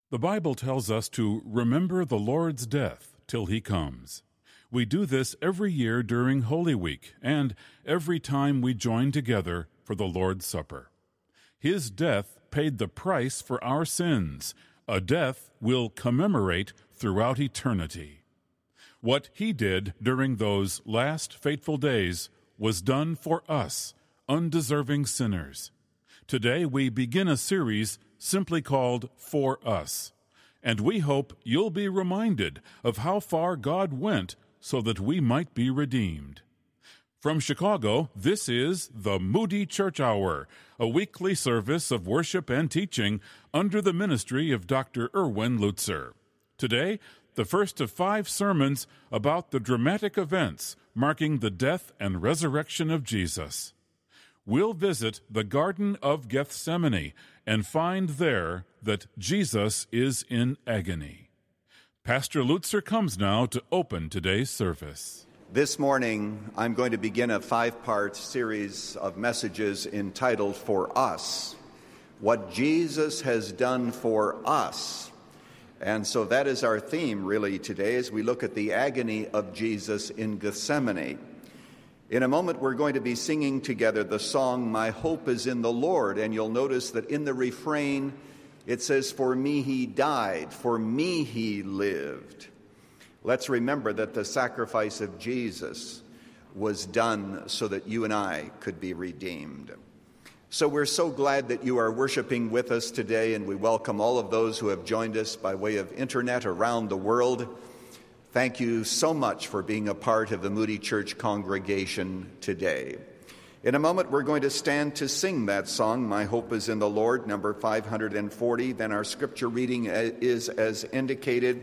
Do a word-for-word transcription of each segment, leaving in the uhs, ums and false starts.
The Bible tells us to remember the Lord's death till he comes. We do this every year during Holy Week and every time we join together for the Lord's Supper. His death paid the price for our sins, a death we'll commemorate throughout eternity. What he did during those last fateful days was done for us, undeserving sinners. Today we begin a series simply called For Us, and we hope you'll be reminded of how far God went so that we might be redeemed. From Chicago, this is the Moody Church Hour, a weekly service of worship and teaching under the ministry of Doctor Erwin Lutzer. Today, the first of five sermons about the dramatic events marking the death and resurrection of Jesus. We'll visit the Garden of Gethsemane and find there that Jesus is in agony. Pastor Lutzer comes now to open today's service. This morning, I'm going to begin a five-part series of messages entitled For Us, What Jesus Has Done for Us. And so that is our theme really today as we look at the agony of Jesus in Gethsemane. In a moment, we're going to be singing together the song, My Hope is in the Lord, and you'll notice that in the refrain, it says, For me he died, for me he lived. Let's remember that the sacrifice of Jesus was done so that you and I could be redeemed. So we're so glad that you are worshiping with us today, and we welcome all of those who have joined us by way of internet around the world. Thank you so much for being a part of the Moody Church congregation today. In a moment, we're going to stand to sing that song, My Hope is in the Lord, number five hundred forty. Then our scripture reading is as indicated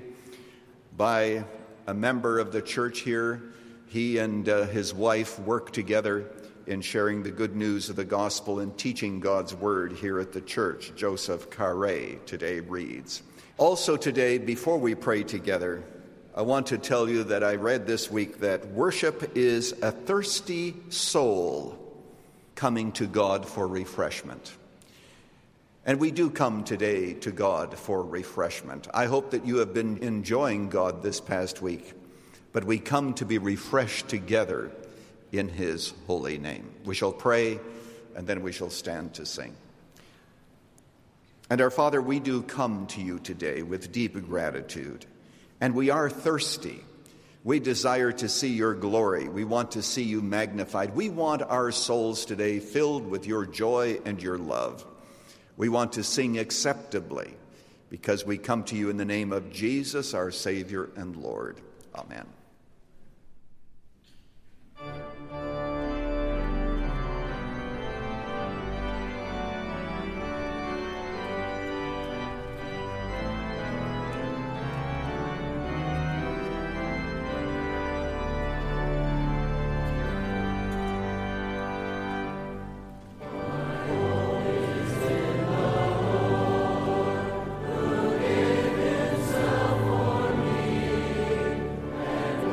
by a member of the church here. He and uh, his wife work together in sharing the good news of the gospel and teaching God's word here at the church. Joseph Carre today reads. Also today, before we pray together, I want to tell you that I read this week that worship is a thirsty soul coming to God for refreshment. And we do come today to God for refreshment. I hope that you have been enjoying God this past week, but we come to be refreshed together in his holy name. We shall pray, and then we shall stand to sing. And our Father, we do come to you today with deep gratitude. And we are thirsty. We desire to see your glory. We want to see you magnified. We want our souls today filled with your joy and your love. We want to sing acceptably because we come to you in the name of Jesus, our Savior and Lord. Amen. And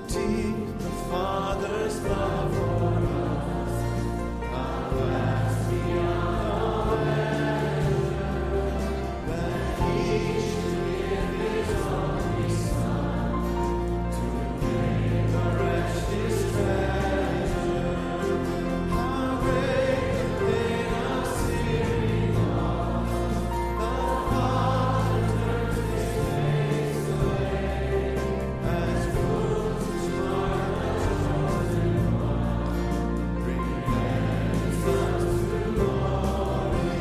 deep the Father's love for us, how vast beyond all measure, that He should give His only Son to make a wretch His treasure. How great the pain of seeing all the Father turns His face away, as wounds mark the chosen one, bring heaven's sons to glory.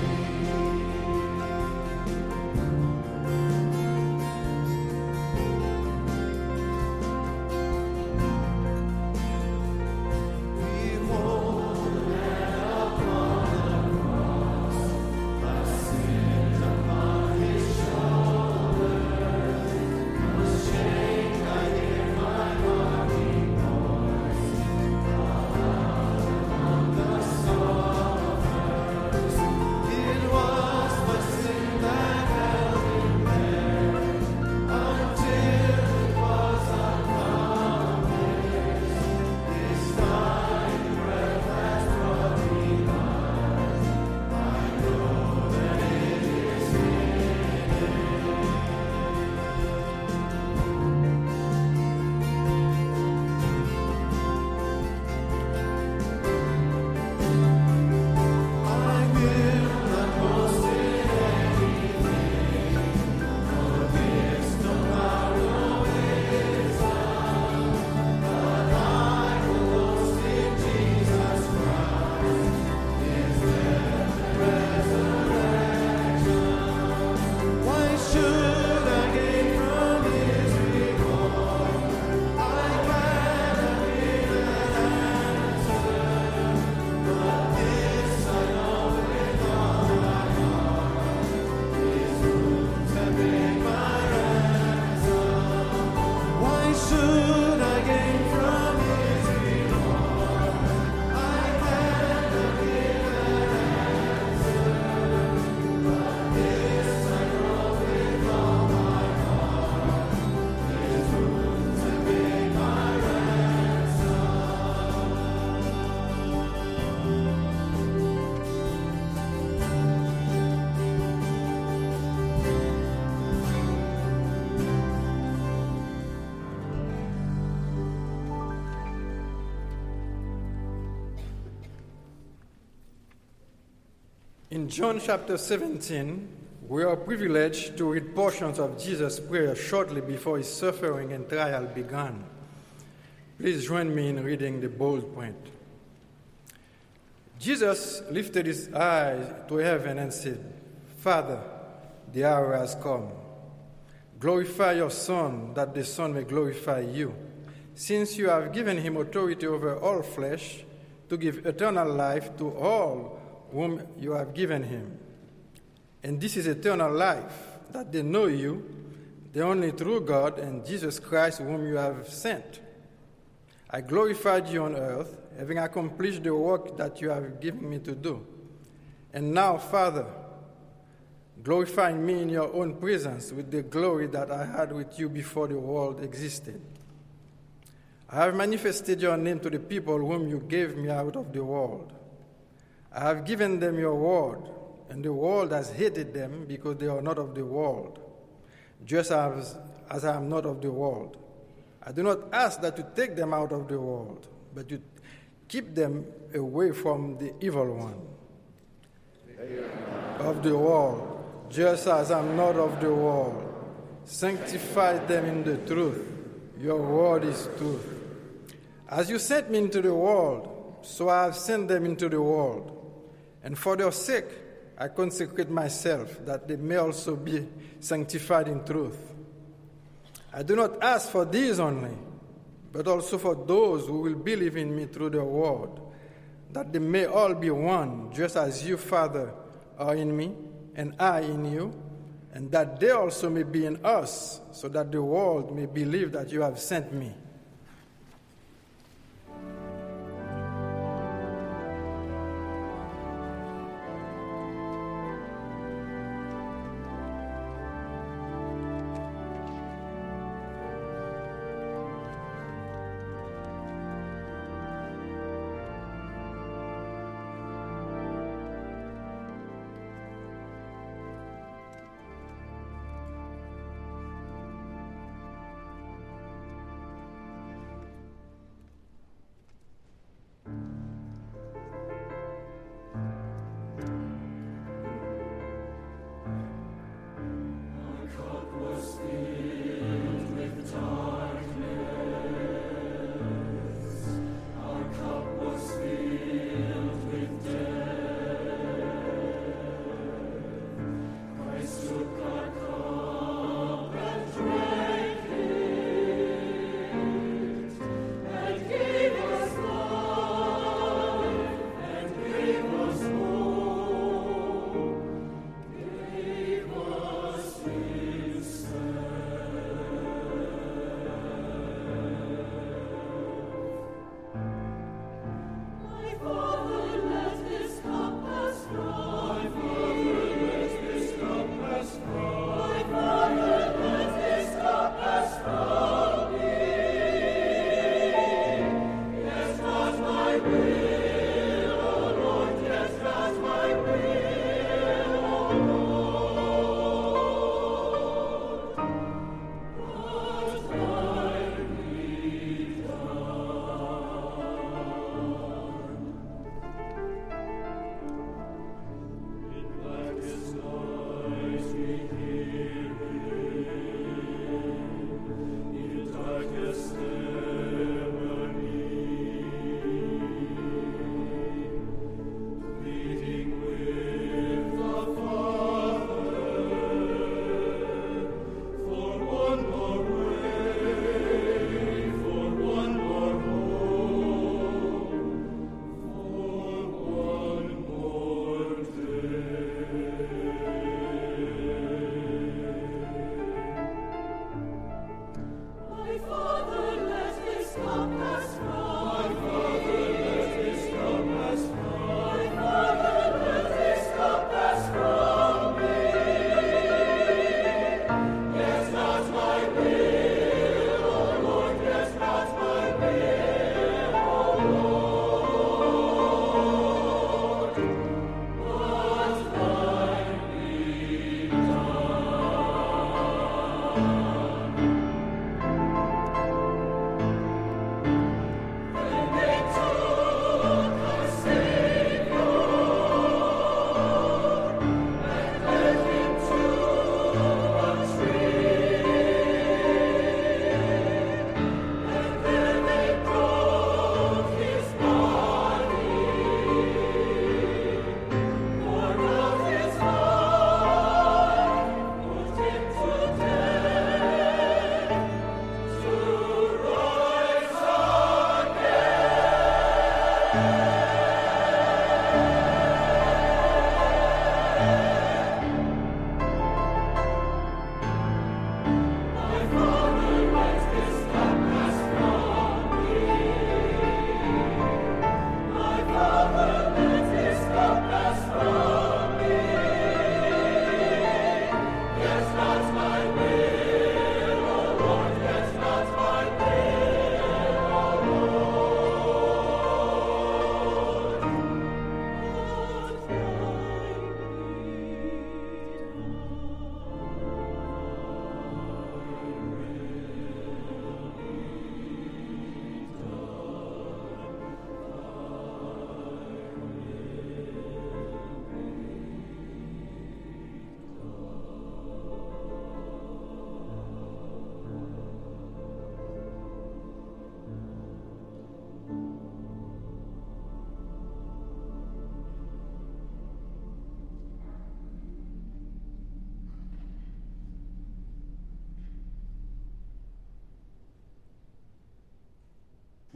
Behold the man upon the cross, our sin upon His shoulders. Ashamed, I hear my mocking voice, aloud among the sorrowers. It was my sin that held Him there, until it was accomplished. His dying breath has brought me life. I know that it is I will not boast in anything, nor this, no power, no wisdom, but I will boast in Jesus Christ, His death and resurrection. Why should I gain from His reward? I cannot give an answer, but this I know with all my heart: His wounds have paid my ransom. Why should I gain from His reward? I cannot give an answer, but this I know with all my heart: His wounds have paid my ransom. In John chapter seventeen, we are privileged to read portions of Jesus' prayer shortly before His suffering and trial began. Please join me in reading the bold print. Jesus lifted His eyes to heaven and said, Father, the hour has come. Glorify your Son, that the Son may glorify you, since you have given Him authority over all flesh, to give eternal life to all whom you have given Him. And this is eternal life, that they know you, the only true God, and Jesus Christ whom you have sent. I glorified you on earth, having accomplished the work that you have given me to do. And now, Father, glorify me in your own presence with the glory that I had with you before the world existed. I have manifested your name to the people whom you gave me out of the world. I have given them your word, and the world has hated them because they are not of the world, just as, as I am not of the world. I do not ask that you take them out of the world, but you keep them away from the evil one. Of the world, just as I am not of the world. Sanctify them in the truth. Your word is truth. As you sent me into the world, so I have sent them into the world. And for their sake, I consecrate myself, that they may also be sanctified in truth. I do not ask for these only, but also for those who will believe in me through their word, that they may all be one, just as you, Father, are in me, and I in you, and that they also may be in us, so that the world may believe that you have sent me.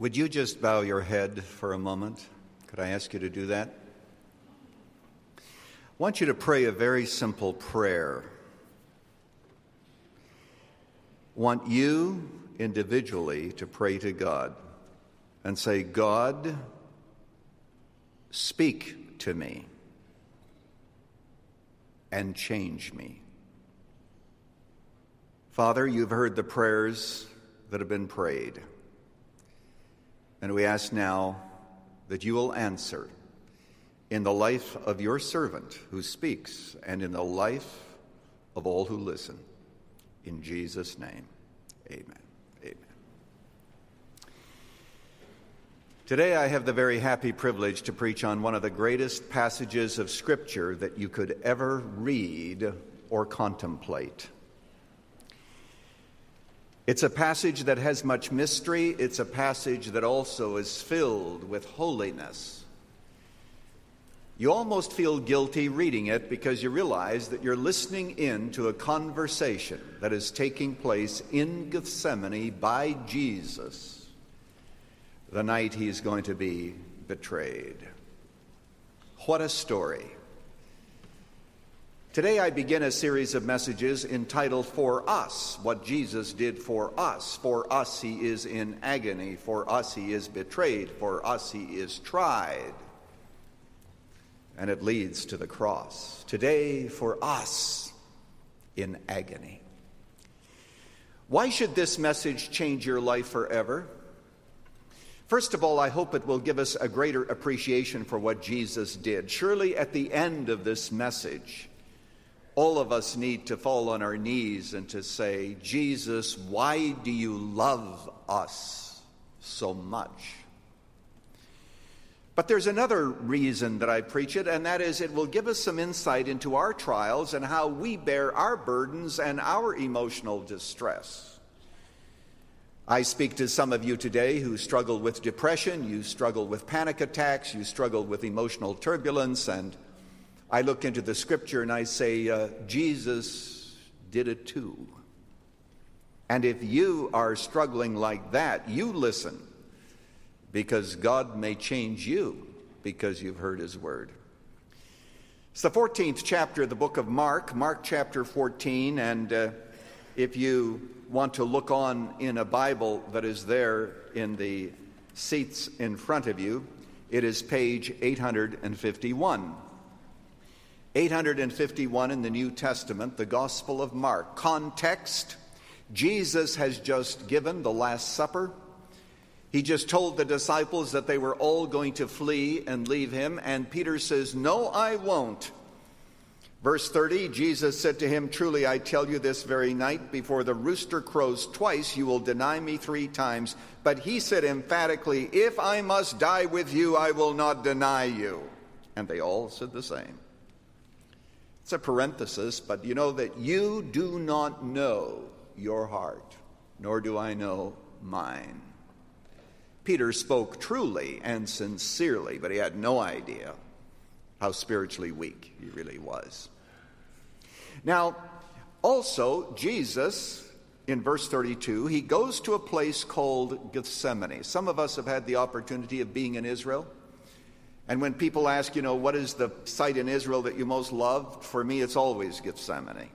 Would you just bow your head for a moment? Could I ask you to do that? I want you to pray a very simple prayer. I want you individually to pray to God and say, God, speak to me and change me. Father, you've heard the prayers that have been prayed. And we ask now that you will answer in the life of your servant who speaks and in the life of all who listen. In Jesus' name, amen. Amen. Today I have the very happy privilege to preach on one of the greatest passages of Scripture that you could ever read or contemplate. It's a passage that has much mystery. It's a passage that also is filled with holiness. You almost feel guilty reading it because you realize that you're listening in to a conversation that is taking place in Gethsemane by Jesus the night he's going to be betrayed. What a story. Today I begin a series of messages entitled For Us, What Jesus Did for Us. For us he is in agony. For us he is betrayed. For us he is tried. And it leads to the cross. Today, for us, in agony. Why should this message change your life forever? First of all, I hope it will give us a greater appreciation for what Jesus did. Surely at the end of this message, all of us need to fall on our knees and to say, Jesus, why do you love us so much? But there's another reason that I preach it, and that is it will give us some insight into our trials and how we bear our burdens and our emotional distress. I speak to some of you today who struggle with depression, you struggle with panic attacks, you struggle with emotional turbulence, and I look into the Scripture and I say, uh, Jesus did it too. And if you are struggling like that, you listen, because God may change you because you've heard his word. It's the fourteenth chapter of the book of Mark, Mark chapter fourteen, and uh, if you want to look on in a Bible that is there in the seats in front of you, it is page eight hundred fifty-one. eight hundred fifty-one in the New Testament, the Gospel of Mark. Context, Jesus has just given the Last Supper. He just told the disciples that they were all going to flee and leave him, and Peter says, no, I won't. Verse thirty, Jesus said to him, truly I tell you, this very night before the rooster crows twice, you will deny me three times. But he said emphatically, if I must die with you, I will not deny you. And they all said the same. It's a parenthesis, but you know that you do not know your heart, nor do I know mine. Peter spoke truly and sincerely, but he had no idea how spiritually weak he really was. Now, also, Jesus, in verse thirty-two, he goes to a place called Gethsemane. Some of us have had the opportunity of being in Israel. And when people ask, you know, what is the site in Israel that you most loved? For me, it's always Gethsemane.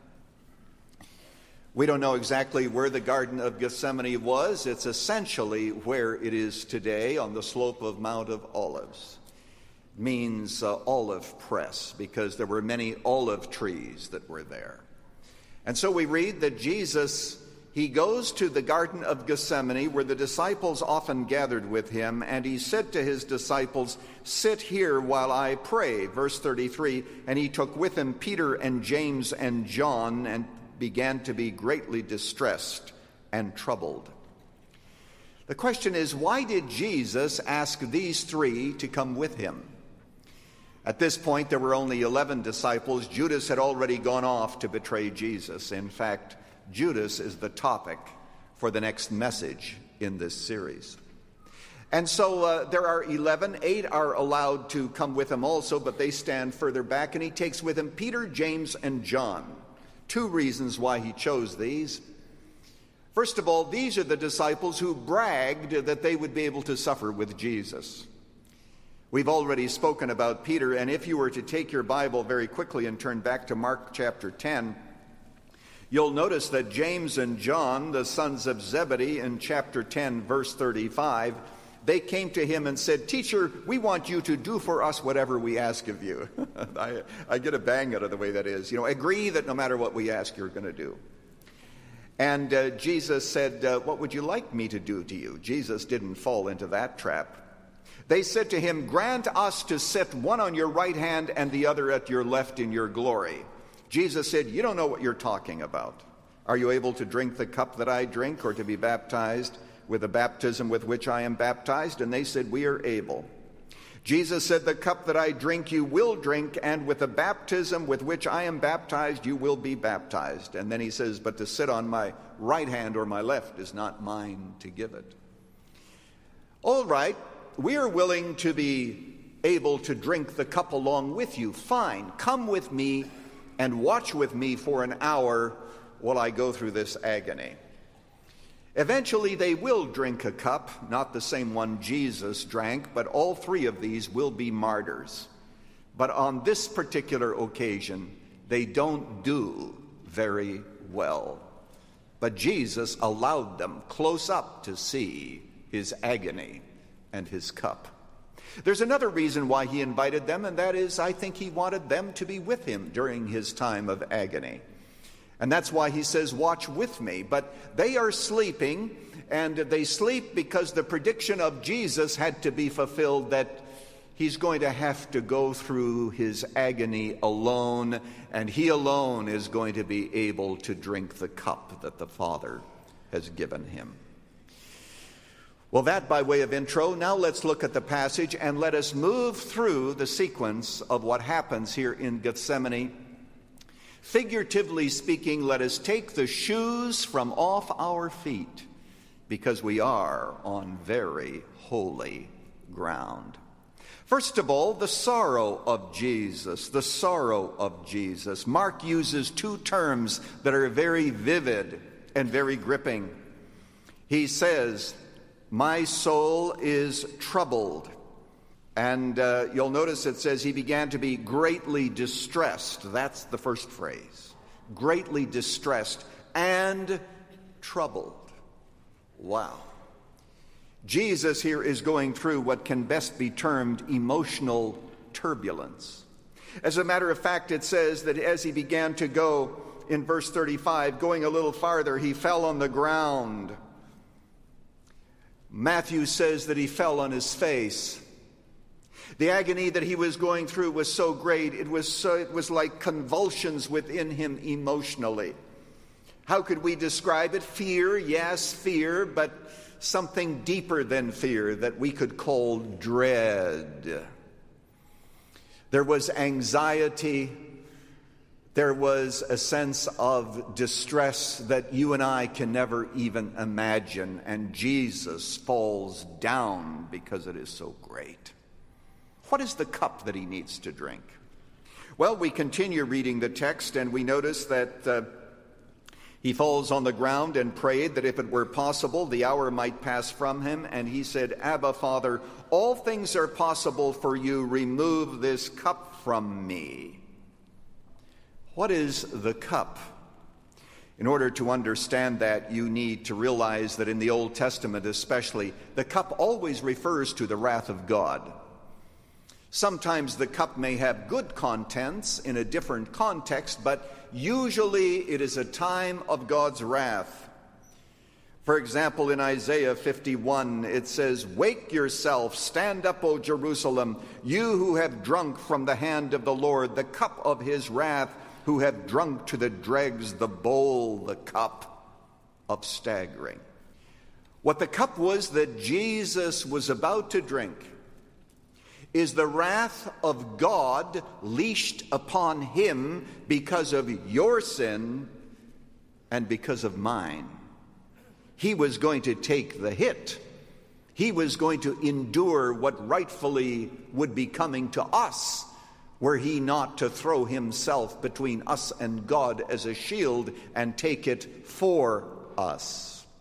We don't know exactly where the Garden of Gethsemane was. It's essentially where it is today on the slope of Mount of Olives. It means uh, olive press because there were many olive trees that were there. And so we read that Jesus, he goes to the Garden of Gethsemane where the disciples often gathered with him, and he said to his disciples, sit here while I pray. Verse thirty-three, and he took with him Peter and James and John and began to be greatly distressed and troubled. The question is, why did Jesus ask these three to come with him? At this point, there were only eleven disciples. Judas had already gone off to betray Jesus. In fact, Judas is the topic for the next message in this series. And so uh, there are eleven. Eight are allowed to come with him also, but they stand further back, and he takes with him Peter, James, and John. Two reasons why he chose these. First of all, these are the disciples who bragged that they would be able to suffer with Jesus. We've already spoken about Peter, and if you were to take your Bible very quickly and turn back to Mark chapter ten, you'll notice that James and John, the sons of Zebedee, in chapter ten, verse thirty-five, they came to him and said, "Teacher, we want you to do for us whatever we ask of you." I, I get a bang out of the way that is. You know, agree that no matter what we ask, you're going to do. And uh, Jesus said, uh, "What would you like me to do to you?" Jesus didn't fall into that trap. They said to him, "Grant us to sit one on your right hand and the other at your left in your glory." Jesus said, "You don't know what you're talking about. Are you able to drink the cup that I drink, or to be baptized with the baptism with which I am baptized?" And they said, "We are able." Jesus said, "The cup that I drink you will drink, and with the baptism with which I am baptized you will be baptized." And then he says, "But to sit on my right hand or my left is not mine to give it." All right, we are willing to be able to drink the cup along with you. Fine, come with me and watch with me for an hour while I go through this agony. Eventually they will drink a cup, not the same one Jesus drank, but all three of these will be martyrs. But on this particular occasion, they don't do very well. But Jesus allowed them close up to see his agony and his cup. There's another reason why he invited them, and that is, I think he wanted them to be with him during his time of agony. And that's why he says, "Watch with me." But they are sleeping, and they sleep because the prediction of Jesus had to be fulfilled, that he's going to have to go through his agony alone, and he alone is going to be able to drink the cup that the Father has given him. Well, that by way of intro. Now let's look at the passage, and let us move through the sequence of what happens here in Gethsemane. Figuratively speaking, let us take the shoes from off our feet, because we are on very holy ground. First of all, the sorrow of Jesus, the sorrow of Jesus. Mark uses two terms that are very vivid and very gripping. He says, "My soul is troubled." And uh, you'll notice it says he began to be greatly distressed. That's the first phrase. Greatly distressed and troubled. Wow. Jesus here is going through what can best be termed emotional turbulence. As a matter of fact, it says that as he began to go, in verse thirty-five, going a little farther, he fell on the ground. Matthew says that he fell on his face. The agony that he was going through was so great, it was so, it was like convulsions within him emotionally. How could we describe it? Fear, yes, fear, but something deeper than fear that we could call dread. There was anxiety. There was a sense of distress that you and I can never even imagine, and Jesus falls down because it is so great. What is the cup that he needs to drink? Well, we continue reading the text, and we notice that uh, he falls on the ground and prayed that if it were possible, the hour might pass from him. And he said, "Abba, Father, all things are possible for you. Remove this cup from me." What is the cup? In order to understand that, you need to realize that in the Old Testament especially, the cup always refers to the wrath of God. Sometimes the cup may have good contents in a different context, but usually it is a time of God's wrath. For example, in Isaiah fifty-one, it says, "Wake yourself, stand up, O Jerusalem, you who have drunk from the hand of the Lord the cup of his wrath, who have drunk to the dregs the bowl, the cup of staggering." What the cup was that Jesus was about to drink is the wrath of God leashed upon him because of your sin and because of mine. He was going to take the hit. He was going to endure what rightfully would be coming to us, were he not to throw himself between us and God as a shield and take it for us.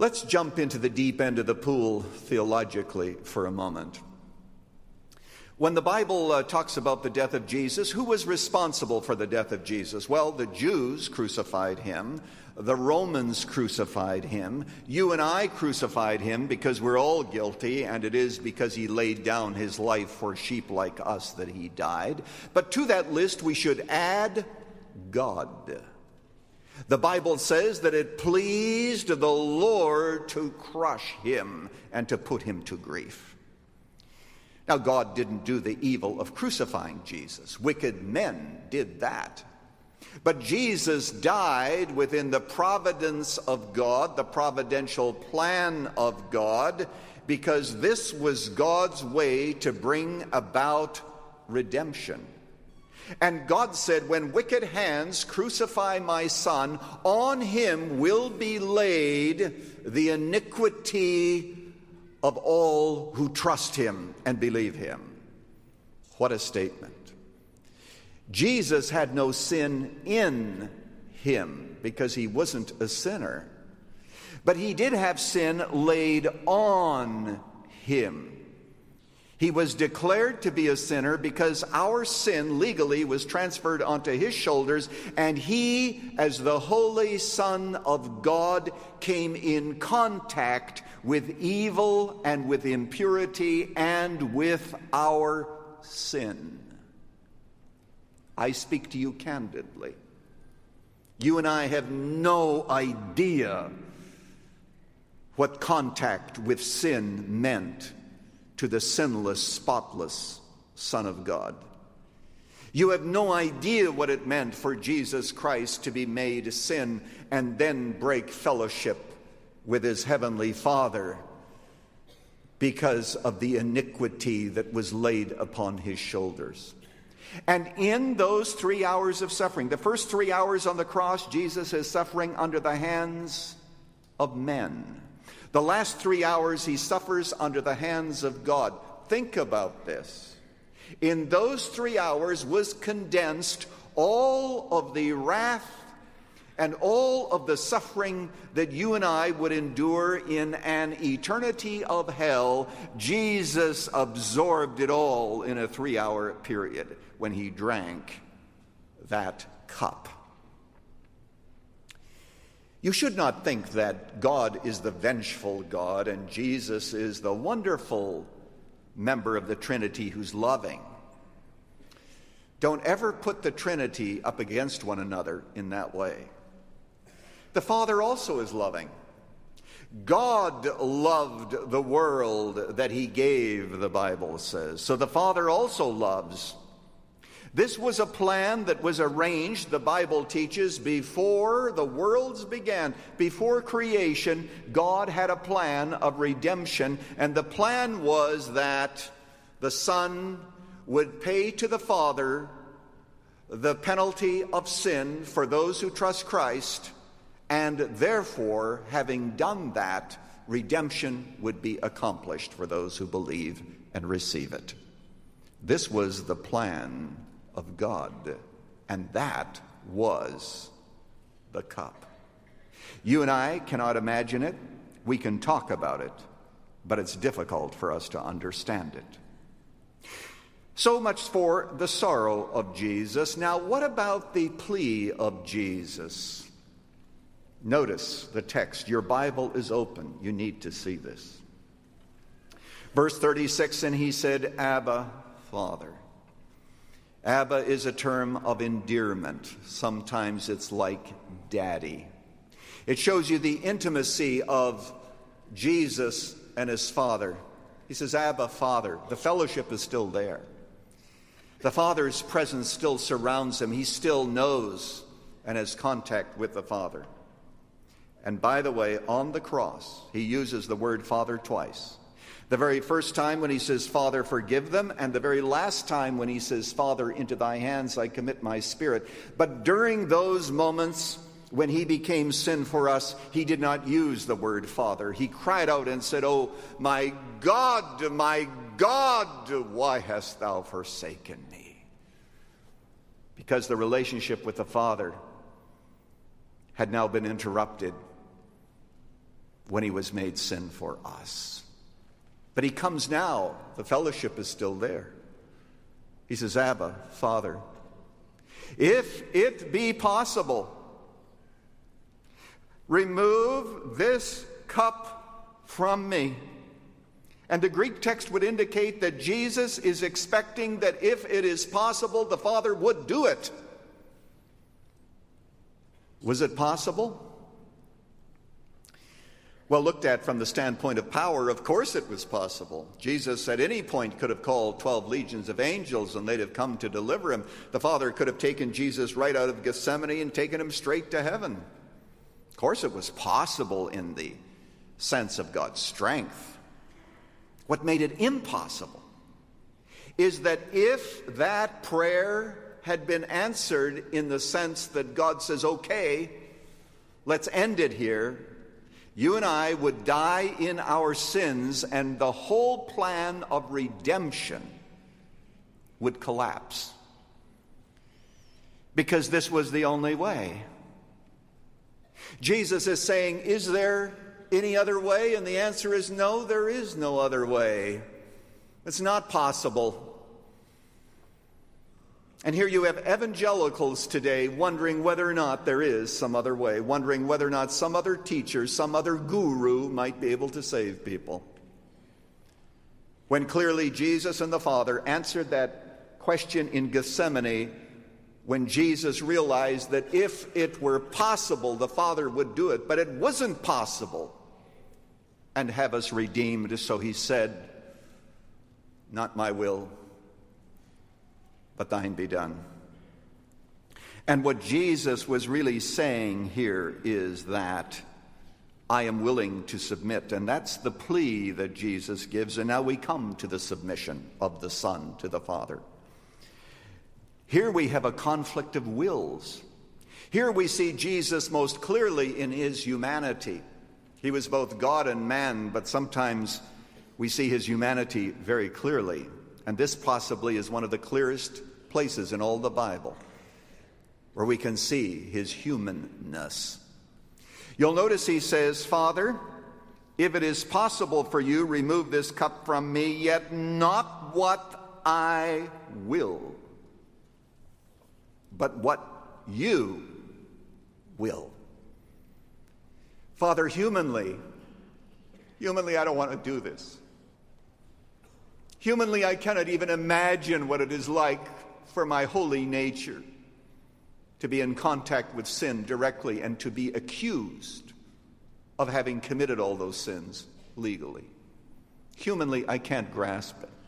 Let's jump into the deep end of the pool theologically for a moment. When the Bible uh, talks about the death of Jesus, who was responsible for the death of Jesus? Well, the Jews crucified him. The Romans crucified him. You and I crucified him because we're all guilty, and it is because he laid down his life for sheep like us that he died. But to that list we should add God. The Bible says that it pleased the Lord to crush him and to put him to grief. Now, God didn't do the evil of crucifying Jesus. Wicked men did that. But Jesus died within the providence of God, the providential plan of God, because this was God's way to bring about redemption. And God said, when wicked hands crucify my son, on him will be laid the iniquity of all who trust him and believe him. What a statement. Jesus had no sin in him because he wasn't a sinner. But he did have sin laid on him. He was declared to be a sinner because our sin legally was transferred onto his shoulders, and he, as the Holy Son of God, came in contact with evil and with impurity and with our sin. I speak to you candidly. You and I have no idea what contact with sin meant to the sinless, spotless Son of God. You have no idea what it meant for Jesus Christ to be made sin and then break fellowship with his heavenly Father because of the iniquity that was laid upon his shoulders. And in those three hours of suffering, the first three hours on the cross, Jesus is suffering under the hands of men. The last three hours he suffers under the hands of God. Think about this. In those three hours was condensed all of the wrath and all of the suffering that you and I would endure in an eternity of hell. Jesus absorbed it all in a three-hour period when he drank that cup. You should not think that God is the vengeful God and Jesus is the wonderful member of the Trinity who's loving. Don't ever put the Trinity up against one another in that way. The Father also is loving. God loved the world that he gave, the Bible says. So the Father also loves. This was a plan that was arranged, the Bible teaches, before the worlds began. Before creation, God had a plan of redemption, and the plan was that the Son would pay to the Father the penalty of sin for those who trust Christ, and therefore, having done that, redemption would be accomplished for those who believe and receive it. This was the plan of God, and that was the cup. You and I cannot imagine it. We can talk about it, but it's difficult for us to understand it. So much for the sorrow of Jesus. Now, what about the plea of Jesus? Notice the text. Your Bible is open. You need to see this. Verse thirty-six, and he said, Abba, Father. Abba is a term of endearment. Sometimes it's like daddy. It shows you the intimacy of Jesus and his Father. He says, Abba, Father. The fellowship is still there. The Father's presence still surrounds him. He still knows and has contact with the Father. And by the way, on the cross, he uses the word Father twice. The very first time when he says, Father, forgive them, and the very last time when he says, Father, into thy hands I commit my spirit. But during those moments when he became sin for us, he did not use the word Father. He cried out and said, Oh, my God, my God, why hast thou forsaken me? Because the relationship with the Father had now been interrupted when he was made sin for us. But he comes now. The fellowship is still there. He says, Abba, Father, if it be possible, remove this cup from me. And the Greek text would indicate that Jesus is expecting that if it is possible, the Father would do it. Was it possible? Well, looked at from the standpoint of power, of course it was possible. Jesus at any point could have called twelve legions of angels and they'd have come to deliver him. The Father could have taken Jesus right out of Gethsemane and taken him straight to heaven. Of course it was possible in the sense of God's strength. What made it impossible is that if that prayer had been answered in the sense that God says, okay, let's end it here, you and I would die in our sins and the whole plan of redemption would collapse. Because this was the only way. Jesus is saying, is there any other way? And the answer is no, there is no other way. It's not possible. And here you have evangelicals today wondering whether or not there is some other way, wondering whether or not some other teacher, some other guru might be able to save people. When clearly Jesus and the Father answered that question in Gethsemane, when Jesus realized that if it were possible, the Father would do it, but it wasn't possible and have us redeemed. So he said, not my will, but thine be done. And what Jesus was really saying here is that I am willing to submit. And that's the plea that Jesus gives. And now we come to the submission of the Son to the Father. Here we have a conflict of wills. Here we see Jesus most clearly in his humanity. He was both God and man, but sometimes we see his humanity very clearly. And this possibly is one of the clearest places in all the Bible where we can see his humanness. You'll notice he says, Father, if it is possible for you, remove this cup from me, yet not what I will, but what you will. Father, humanly, humanly I don't want to do this. Humanly, I cannot even imagine what it is like for my holy nature to be in contact with sin directly and to be accused of having committed all those sins legally. Humanly, I can't grasp it.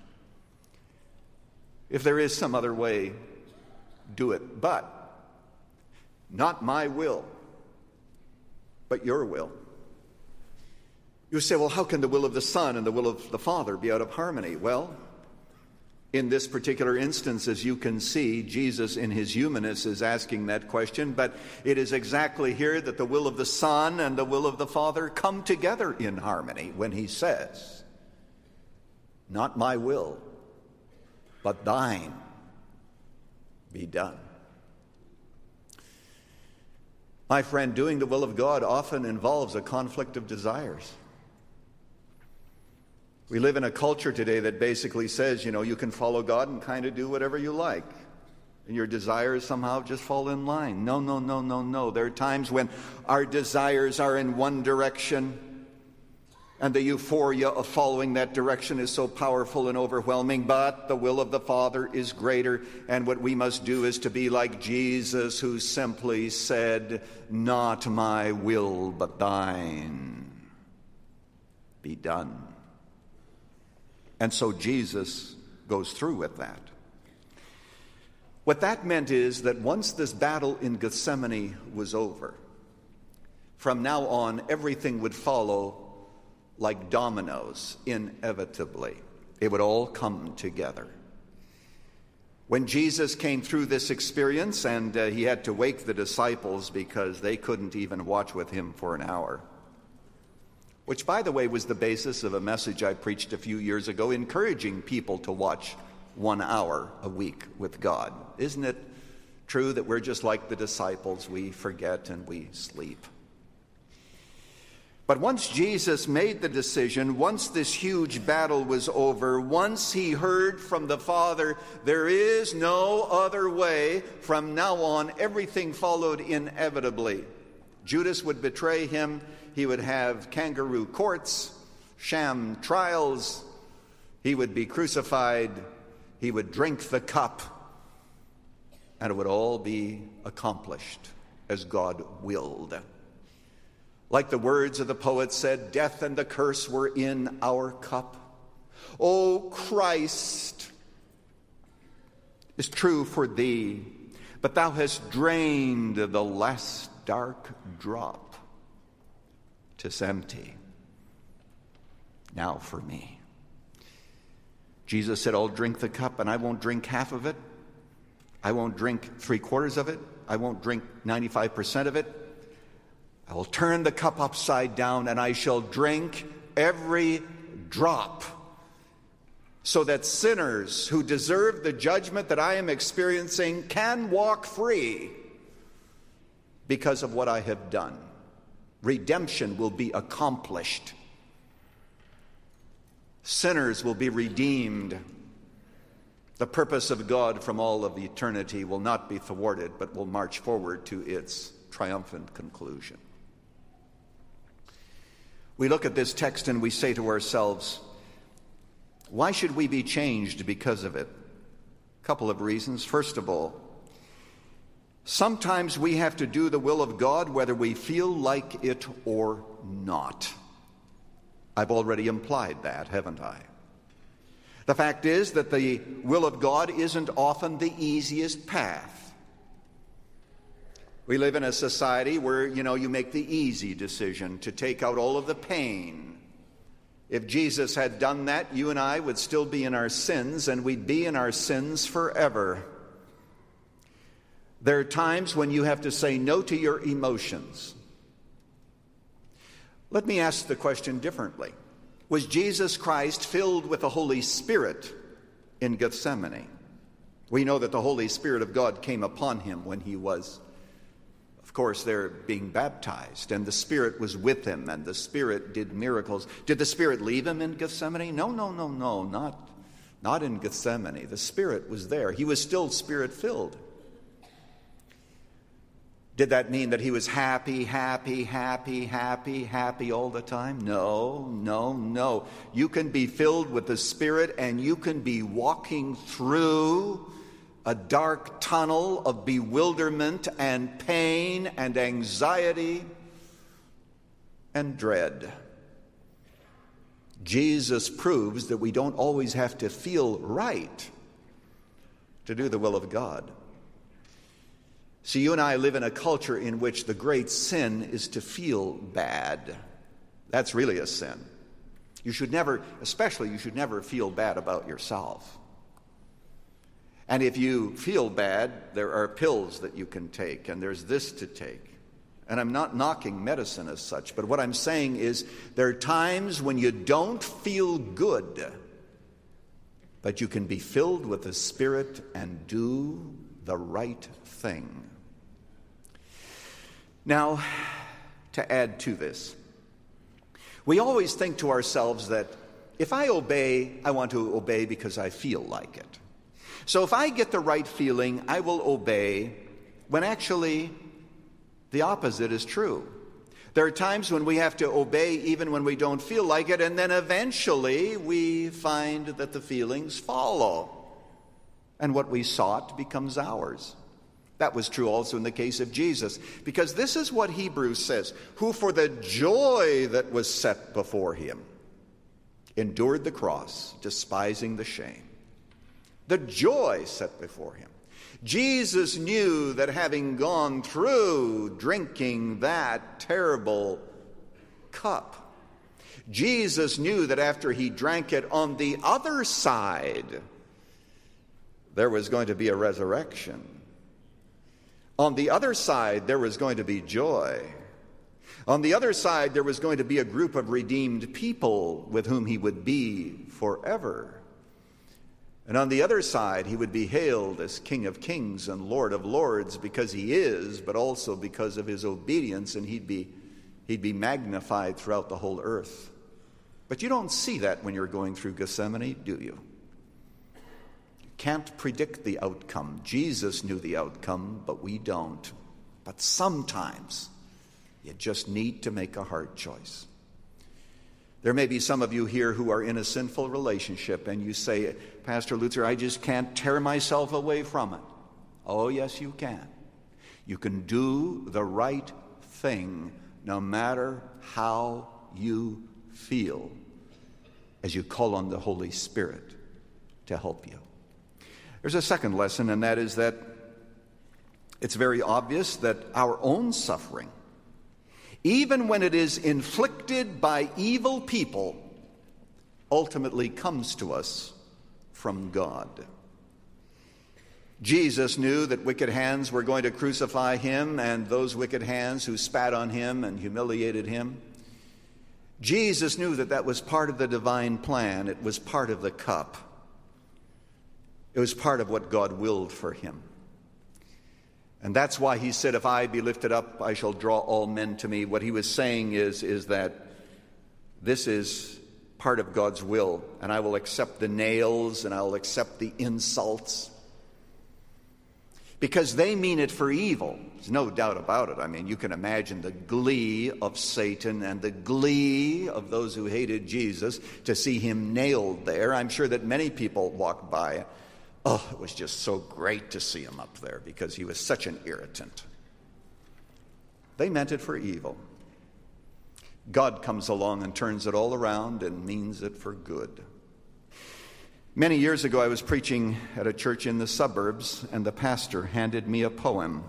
If there is some other way, do it. But not my will, but your will. You say, well, how can the will of the Son and the will of the Father be out of harmony? Well, in this particular instance, as you can see, Jesus in his humanness is asking that question, but it is exactly here that the will of the Son and the will of the Father come together in harmony when he says, not my will, but thine be done. My friend, doing the will of God often involves a conflict of desires. We live in a culture today that basically says, you know, you can follow God and kind of do whatever you like. And your desires somehow just fall in line. No, no, no, no, no. There are times when our desires are in one direction and the euphoria of following that direction is so powerful and overwhelming, but the will of the Father is greater, and what we must do is to be like Jesus, who simply said, not my will, but thine be done. And so Jesus goes through with that. What that meant is that once this battle in Gethsemane was over, from now on, everything would follow like dominoes, inevitably. It would all come together. When Jesus came through this experience, and uh, he had to wake the disciples because they couldn't even watch with him for an hour, which, by the way, was the basis of a message I preached a few years ago, encouraging people to watch one hour a week with God. Isn't it true that we're just like the disciples? We forget and we sleep. But once Jesus made the decision, once this huge battle was over, once he heard from the Father, there is no other way, from now on, everything followed inevitably. Judas would betray him. He would have kangaroo courts, sham trials. He would be crucified. He would drink the cup. And it would all be accomplished as God willed. Like the words of the poet said, death and the curse were in our cup. O Christ, is true for thee, but thou hast drained the last dark drop. 'Tis empty. Now for me. Jesus said, I'll drink the cup, and I won't drink half of it. I won't drink three quarters of it. I won't drink ninety-five percent of it. I will turn the cup upside down, and I shall drink every drop, so that sinners who deserve the judgment that I am experiencing can walk free because of what I have done. Redemption will be accomplished. Sinners will be redeemed. The purpose of God from all of eternity will not be thwarted, but will march forward to its triumphant conclusion. We look at this text and we say to ourselves, why should we be changed because of it? A couple of reasons. First of all, sometimes we have to do the will of God whether we feel like it or not. I've already implied that, haven't I? The fact is that the will of God isn't often the easiest path. We live in a society where, you know, you make the easy decision to take out all of the pain. If Jesus had done that, you and I would still be in our sins, and we'd be in our sins forever. There are times when you have to say no to your emotions. Let me ask the question differently. Was Jesus Christ filled with the Holy Spirit in Gethsemane? We know that the Holy Spirit of God came upon him when he was, of course, there being baptized, and the Spirit was with him, and the Spirit did miracles. Did the Spirit leave him in Gethsemane? No, no, no, no, not, not in Gethsemane. The Spirit was there. He was still Spirit-filled. Did that mean that he was happy, happy, happy, happy, happy all the time? No, no, no. You can be filled with the Spirit, and you can be walking through a dark tunnel of bewilderment and pain and anxiety and dread. Jesus proves that we don't always have to feel right to do the will of God. See, you and I live in a culture in which the great sin is to feel bad. That's really a sin. You should never, especially you should never feel bad about yourself. And if you feel bad, there are pills that you can take, and there's this to take. And I'm not knocking medicine as such, but what I'm saying is there are times when you don't feel good, but you can be filled with the Spirit and do the right thing. Now, to add to this, we always think to ourselves that if I obey, I want to obey because I feel like it. So if I get the right feeling, I will obey, when actually the opposite is true. There are times when we have to obey even when we don't feel like it, and then eventually we find that the feelings follow, and what we sought becomes ours. That was true also in the case of Jesus, because this is what Hebrews says, who for the joy that was set before him endured the cross, despising the shame. The joy set before him. Jesus knew that having gone through drinking that terrible cup, Jesus knew that after he drank it, on the other side, there was going to be a resurrection. On the other side, there was going to be joy. On the other side, there was going to be a group of redeemed people with whom he would be forever. And on the other side, he would be hailed as King of Kings and Lord of Lords, because he is, but also because of his obedience, and he'd be he'd be magnified throughout the whole earth. But you don't see that when you're going through Gethsemane, do you? You can't predict the outcome. Jesus knew the outcome, but we don't. But sometimes you just need to make a hard choice. There may be some of you here who are in a sinful relationship and you say, Pastor Luther, I just can't tear myself away from it. Oh, yes, you can. You can do the right thing no matter how you feel as you call on the Holy Spirit to help you. There's a second lesson, and that is that it's very obvious that our own suffering, even when it is inflicted by evil people, ultimately comes to us from God. Jesus knew that wicked hands were going to crucify him, and those wicked hands who spat on him and humiliated him. Jesus knew that that was part of the divine plan. It was part of the cup. It was part of what God willed for him. And that's why he said, if I be lifted up, I shall draw all men to me. What he was saying is, is that this is part of God's will, and I will accept the nails and I will accept the insults because they mean it for evil. There's no doubt about it. I mean, you can imagine the glee of Satan and the glee of those who hated Jesus to see him nailed there. I'm sure that many people walked by. Oh, it was just so great to see him up there because he was such an irritant. They meant it for evil. God comes along and turns it all around and means it for good. Many years ago, I was preaching at a church in the suburbs, and the pastor handed me a poem.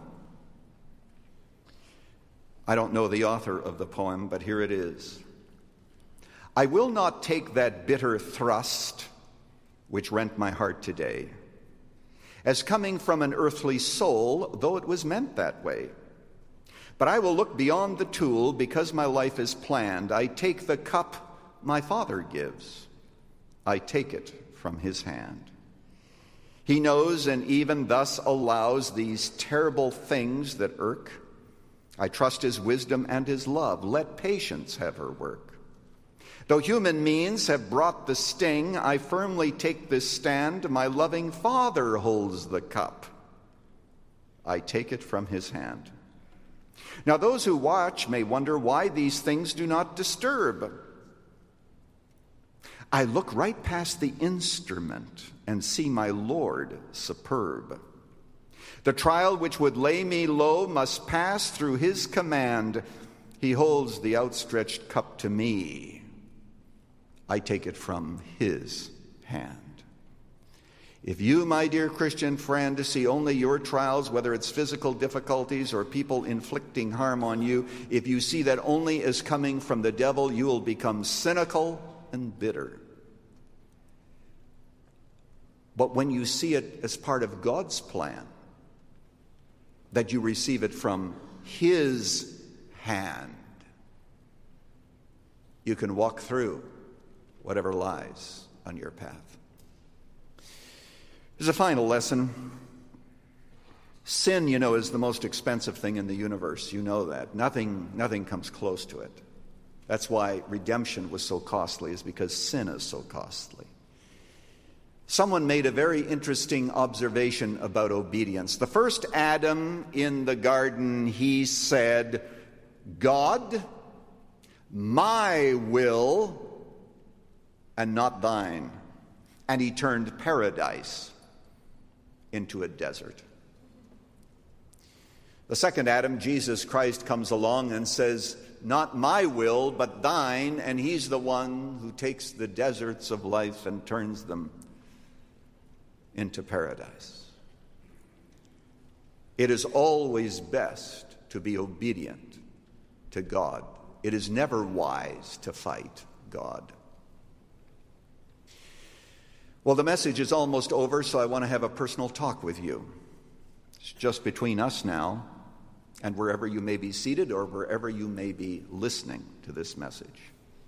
I don't know the author of the poem, but here it is. I will not take that bitter thrust which rent my heart today, as coming from an earthly soul, though it was meant that way. But I will look beyond the tool, because my life is planned. I take the cup my Father gives. I take it from his hand. He knows and even thus allows these terrible things that irk. I trust his wisdom and his love. Let patience have her work. Though human means have brought the sting, I firmly take this stand. My loving Father holds the cup. I take it from his hand. Now those who watch may wonder why these things do not disturb. I look right past the instrument and see my Lord superb. The trial which would lay me low must pass through his command. He holds the outstretched cup to me. I take it from his hand. If you, my dear Christian friend, see only your trials, whether it's physical difficulties or people inflicting harm on you, if you see that only as coming from the devil, you will become cynical and bitter. But when you see it as part of God's plan, that you receive it from his hand, you can walk through whatever lies on your path. There's a final lesson. Sin, you know, is the most expensive thing in the universe. You know that. Nothing, nothing comes close to it. That's why redemption was so costly, is because sin is so costly. Someone made a very interesting observation about obedience. The first Adam in the garden, he said, God, my will and not thine. And he turned paradise into a desert. The second Adam, Jesus Christ, comes along and says, not my will, but thine, and he's the one who takes the deserts of life and turns them into paradise. It is always best to be obedient to God. It is never wise to fight God. Well, the message is almost over, so I want to have a personal talk with you. It's just between us now, and wherever you may be seated or wherever you may be listening to this message.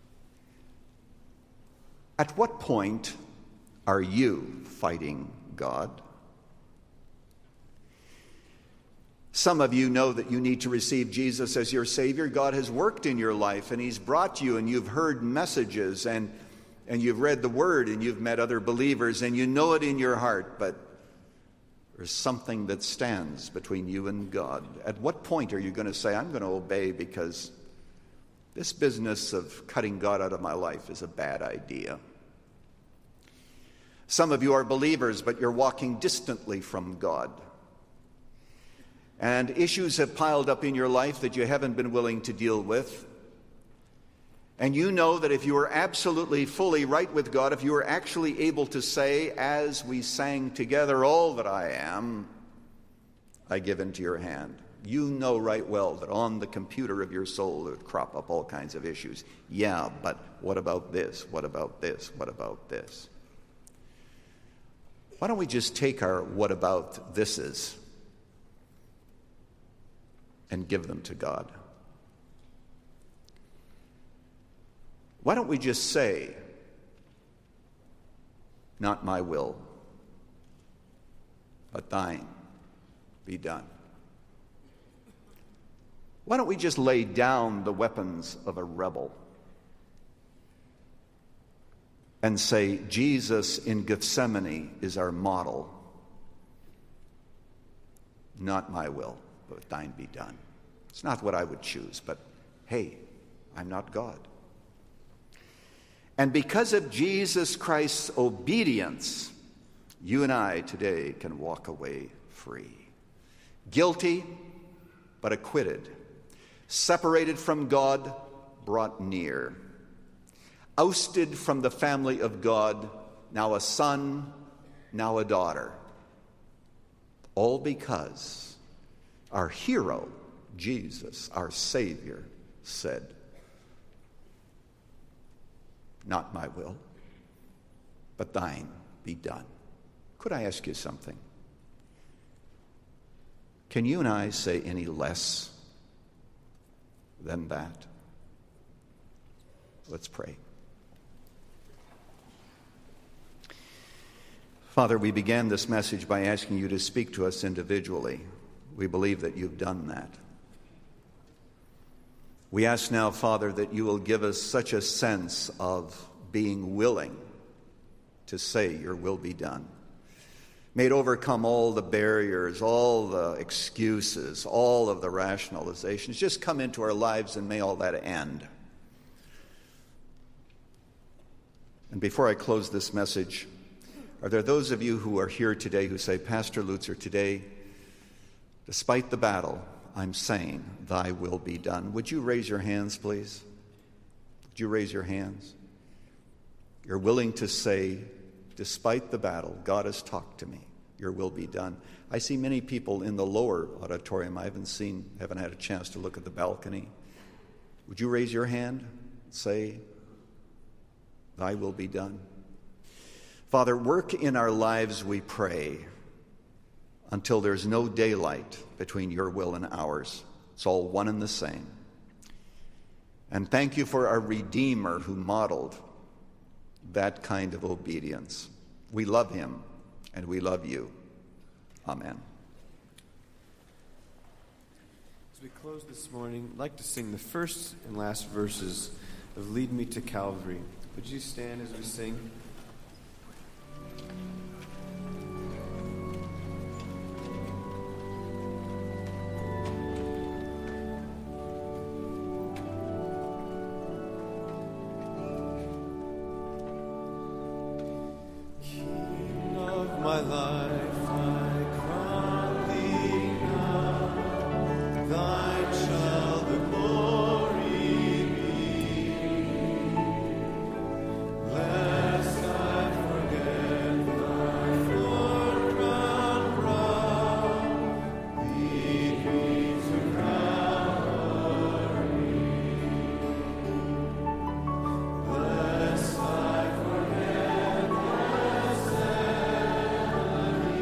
At what point are you fighting God? Some of you know that you need to receive Jesus as your Savior. God has worked in your life, and He's brought you, and you've heard messages, and, and you've read the Word, and you've met other believers, and you know it in your heart, but there's something that stands between you and God. At what point are you going to say, I'm going to obey because this business of cutting God out of my life is a bad idea? Some of you are believers, but you're walking distantly from God. And issues have piled up in your life that you haven't been willing to deal with. And you know that if you were absolutely fully right with God, if you were actually able to say, as we sang together, all that I am, I give into your hand. You know right well that on the computer of your soul would crop up all kinds of issues. Yeah, but what about this? What about this? What about this? Why don't we just take our what about thises and give them to God? Why don't we just say, not my will, but thine be done? Why don't we just lay down the weapons of a rebel and say, Jesus in Gethsemane is our model. Not my will, but thine be done. It's not what I would choose, but hey, I'm not God. And because of Jesus Christ's obedience, you and I today can walk away free. Guilty, but acquitted. Separated from God, brought near. Ousted from the family of God, now a son, now a daughter. All because our hero, Jesus, our Savior, said, not my will, but thine be done. Could I ask you something? Can you and I say any less than that? Let's pray. Father, we began this message by asking you to speak to us individually. We believe that you've done that. We ask now, Father, that you will give us such a sense of being willing to say your will be done. May it overcome all the barriers, all the excuses, all of the rationalizations. Just come into our lives and may all that end. And before I close this message, are there those of you who are here today who say, Pastor Lutzer, today, despite the battle, I'm saying, thy will be done. Would you raise your hands, please? Would you raise your hands? You're willing to say, despite the battle, God has talked to me. Your will be done. I see many people in the lower auditorium. I haven't seen, haven't had a chance to look at the balcony. Would you raise your hand? Say, thy will be done. Father, work in our lives, we pray, until there's no daylight between your will and ours. It's all one and the same. And thank you for our Redeemer who modeled that kind of obedience. We love him and we love you. Amen. As we close this morning, I'd like to sing the first and last verses of Lead Me to Calvary. Would you stand as we sing? My life, I crown thee now. Thine shall the glory be. Lest I forget thy thorn-crowned brow, lead me to Calvary. Lest I forget the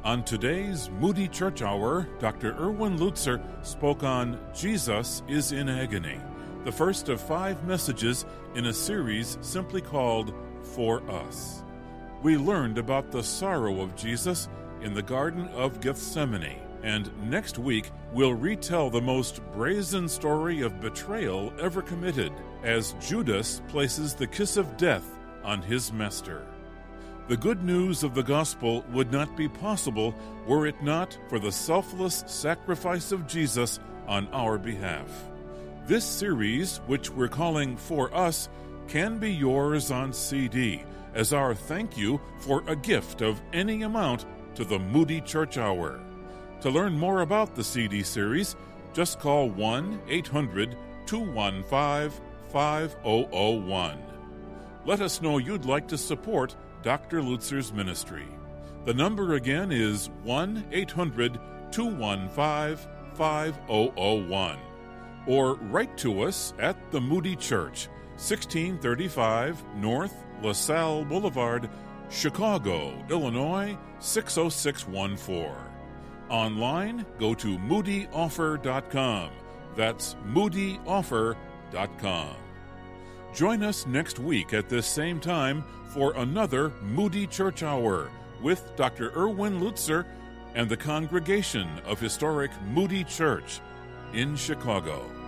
On today's Moody Church Hour, Doctor Erwin Lutzer spoke on Jesus is in Agony, the first of five messages in a series simply called For Us. We learned about the sorrow of Jesus in the Garden of Gethsemane, and next week we'll retell the most brazen story of betrayal ever committed as Judas places the kiss of death on his master. The good news of the gospel would not be possible were it not for the selfless sacrifice of Jesus on our behalf. This series, which we're calling For Us, can be yours on C D as our thank you for a gift of any amount to the Moody Church Hour. To learn more about the C D series, just call one eight hundred two one five five zero zero one. Let us know you'd like to support Doctor Lutzer's ministry. The number again is one eight hundred two one five five zero zero one. Or write to us at the Moody Church, sixteen thirty-five North LaSalle Boulevard, Chicago, Illinois, six oh six one four. Online, go to moody offer dot com. That's moody offer dot com. Join us next week at this same time for another Moody Church Hour with Doctor Erwin Lutzer and the congregation of historic Moody Church in Chicago.